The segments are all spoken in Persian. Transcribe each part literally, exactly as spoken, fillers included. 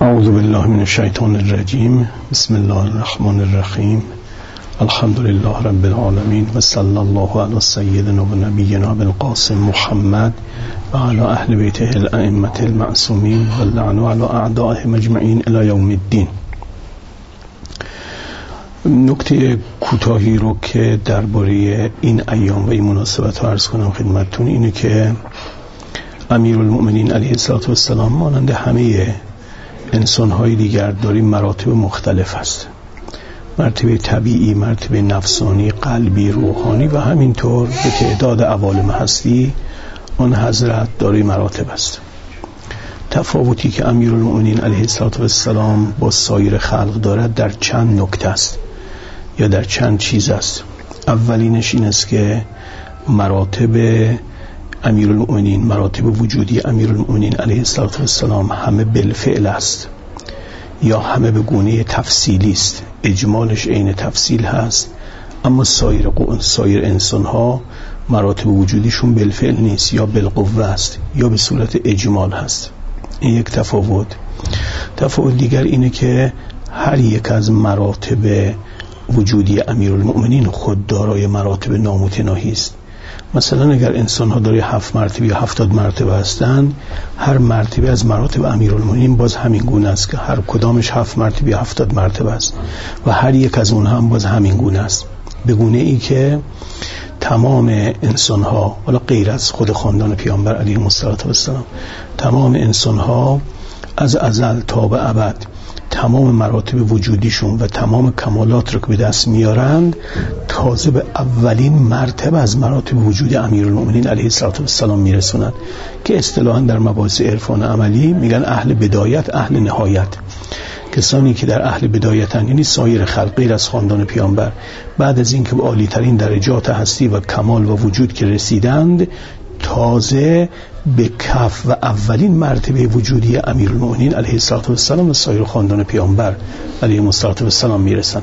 اعوذ بالله من الشیطان الرجیم. بسم الله الرحمن الرحیم. الحمد لله رب العالمین و صلی الله علی سیدنا و نبینا بالقاسم محمد و علی اهل بیته الائمه المعصومین و اللعن علی اعدائهم اجمعین الی یوم الدین. نکته کوتاهی رو که درباره این ایام و این مناسبت رو عرض کنم خدمتتون اینه که امیرالمؤمنین علیه السلام مانند همه انسان‌های دیگر داریم مراتب مختلف است. مرتبه طبیعی، مرتبه نفسانی، قلبی، روحانی و همینطور به تعداد عوالم هستی آن حضرت دارای مراتب است. تفاوتی که امیرالمؤمنین علیه السلام با سایر خلق دارد در چند نکته است یا در چند چیز است. اولینش این است که مراتب امیرالمؤمنین، مراتب وجودی امیرالمؤمنین علیه السلام همه بالفعل است یا همه به گونه تفصیلی است. اجمالش عین تفصیل هست، اما سایر سایر انسان ها مراتب وجودیشون بالفعل نیست، یا بالقوه است یا به صورت اجمال هست. این یک تفاوت. تفاوت دیگر اینه که هر یک از مراتب وجودی امیرالمؤمنین خود دارای مراتب نامتناهی است. مثلا اگر انسان ها داری هفت مرتبه یا هفتاد مرتبه هستند، هر مرتبه از مراتب امیرالمؤمنین باز همین گونه است که هر کدامش هفت مرتبه یا هفتاد مرتبه است و هر یک از اونها هم باز همین گونه است، به گونه ای که تمام انسان ها، حالا غیر از خود خاندان پیامبر علیه السلام، تمام انسان ها از ازل تا به ابد تمام مراتب وجودیشون و تمام کمالات رو که به دست میارند تازه به اولین مرتبه از مراتب وجود امیرالمؤمنین علیه السلام میرسونند که اصطلاحاً در مباحث عرفان عملی میگن اهل بدایت، اهل نهایت. کسانی که در اهل بدایتن، یعنی سایر خلق غیر از خاندان پیامبر، بعد از اینکه به عالی ترین درجات هستی و کمال و وجود که رسیدند، تازه به کف و اولین مرتبه وجودی امیرالمؤمنین علیه السلام و سایر خاندان پیامبر علیه السلام میرسند.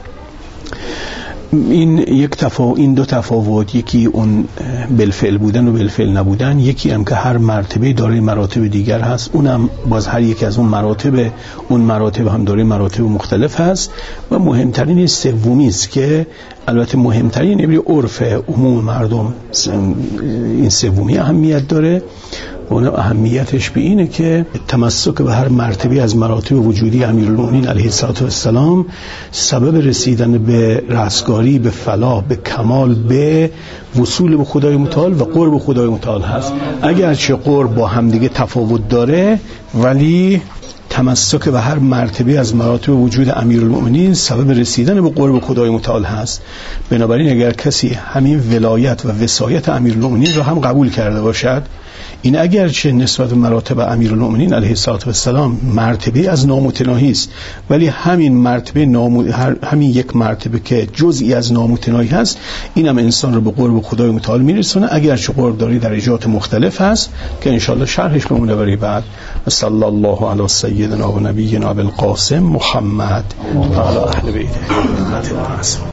این یک تفاوت، این دو تفاوت، یکی اون بالفعل بودن و بالفعل نبودن، یکی هم که هر مرتبه دارای مراتب دیگر هست، اونم باز هر یکی از اون مراتب اون مراتب هم دارای مراتب مختلف هست. و مهمترین سومی است که البته مهمترین یعنی عرف عموم مردم این سومی اهمیت داره. اون اهمیتش به اینه که تمسک به هر مرتبه از مراتب وجودی امیرالمؤمنین علیه السلام سبب رسیدن به رستگاری، به فلاح، به کمال، به وصول به خدای متعال و قرب خدای متعال هست. اگرچه قرب با همدیگه تفاوت داره، ولی تمسک به هر مرتبه از مراتب وجود امیرالمؤمنین سبب رسیدن به قرب خدای متعال هست. بنابراین اگر کسی همین ولایت و وصایت امیرالمؤمنین را هم قبول کرده باشد، این اگرچه نسبت به مراتب امیرالمؤمنین علیه السلام مرتبه از نامتناهی است، ولی همین مرتبه نام... همین یک مرتبه که جزئی از نامتناهی هست، این هم انسان رو به قرب خدای متعال میرسونه، اگرچه قرب داری درجات مختلف هست که انشاءالله شرحش بمونه برای بعد. صلی الله علی سیدنا و نبینا بالقاسم محمد و علی اهل بیته.